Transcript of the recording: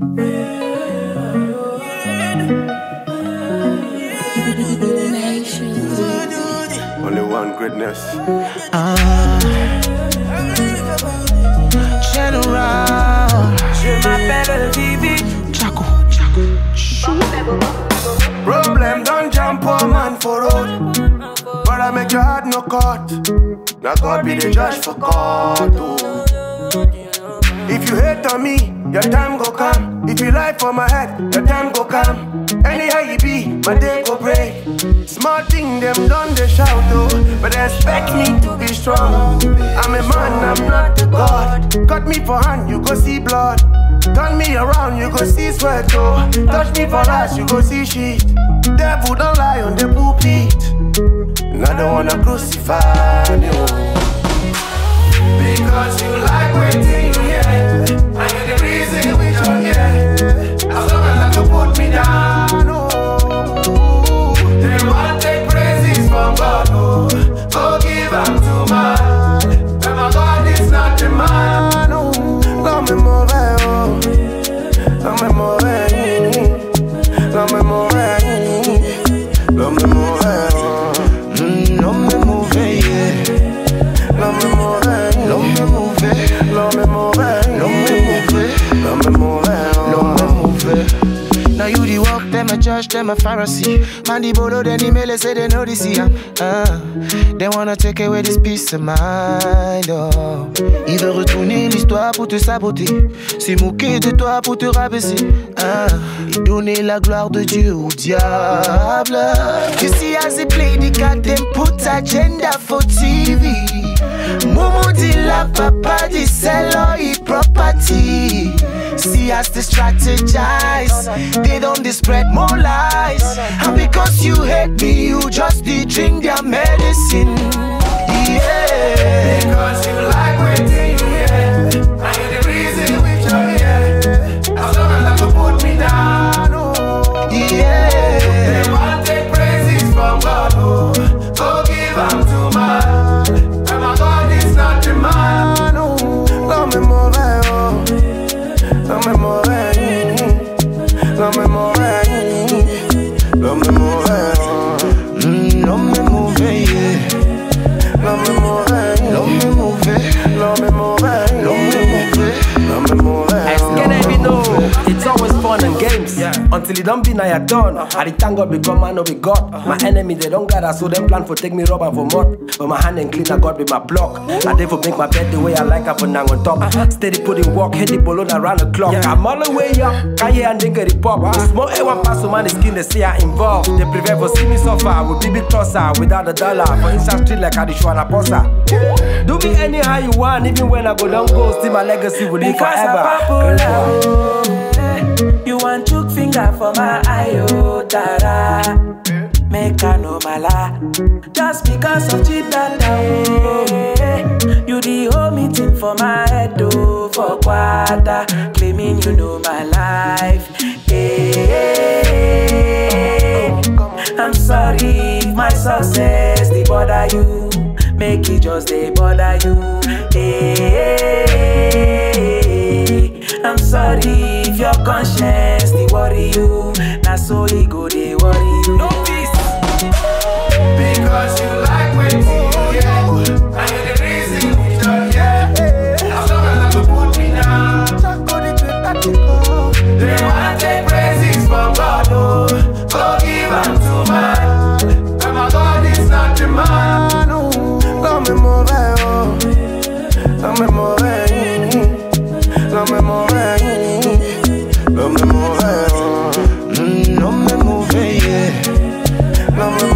Only one greatness. General. Je m'appelle Vivi. Chaco. Problem don't jump poor man for road. But I make your heart no cut. Now God be the judge for God too. If you hate on me, your time go come. If you lie for my head, your time go come. Anyhow you be, my day go break. Small thing them done they shout though, but they expect me to be strong. I'm a man, I'm not the God. Cut me for hand, you go see blood. Turn me around, you go see sweat oh. Touch me for ass, you go see shit. Devil don't lie on the pulpit, and I don't wanna crucify you. Because you like waiting, yeah. And you're the reason we don't get. As long as you put me down, oh. They want take praises from God, oh. Go give them to man. But my God is not the man, oh. Let me move it, oh. Let me move it. Let me move it. Let me move it, oh. Let me move it, yeah. Let me move it. Now you the walk, them a judge, them a Pharisee. Man the bolo, then the mele say they know this here. They wanna take away this peace of mind, oh. Il veut retourner l'histoire pour te saboter. C'est moquer de toi pour te rabaisser, et donner la gloire de Dieu au diable. You see as they play the card, them put agenda for TV. Momo dit la papa dit sell all his property. See as they strategize, they don't they spread more lies. And because you hate me, you just they drink their medicine. Yeah. Because you like waiting, yeah. And you're the reason we joy, yeah. As long as you put me down, oh. Yeah. They want take praises from God, oh. Go give them to man. And my God is not the man, oh. Let me move it, oh. Let me move it. Let me move it. Let me move it, oh. Let me move it, yeah. Let me move it. Let me move it. Let me move it. Let me move it. Let me move it. Get me know, it's always fun and games, until it don't be now you're done. I the thank God become man of a God. My enemy they don't gather, so them plan for take me rubber for mud. But my hand and clean, I God be my block. I therefore make my bed the way I like, I put down on top. Steady putting walk, hit the balloon around the clock. I'm all the way up, can't hear and drink the pop. Small A1 pass, so man the skin they say I involved. They prevent for see me suffer with big tosser without a dollar. For inside street like I the show and a poster. Do me anyhow you want, even when I go down go, still my legacy will live forever. You want chook finger for my eye, oh, dada. Make I know my lie. Just because of cheap dada, oh. You the whole meeting for my head, oh, for quarter. Claiming you know my life, I'm sorry if my success they bother you. Make it just they bother you, I'm sorry if your conscience they worry you. Now so ego they worry you. No peace. Because you like waiting, yeah. And you're the reason we don't, yeah. As long as you put me down, they want take praises from God, oh. Go give them to man. And my God is not the man, oh. Let me move it, oh. Let me move it. Let me move it. Let me move it, oh. Let me move it, yeah. Let me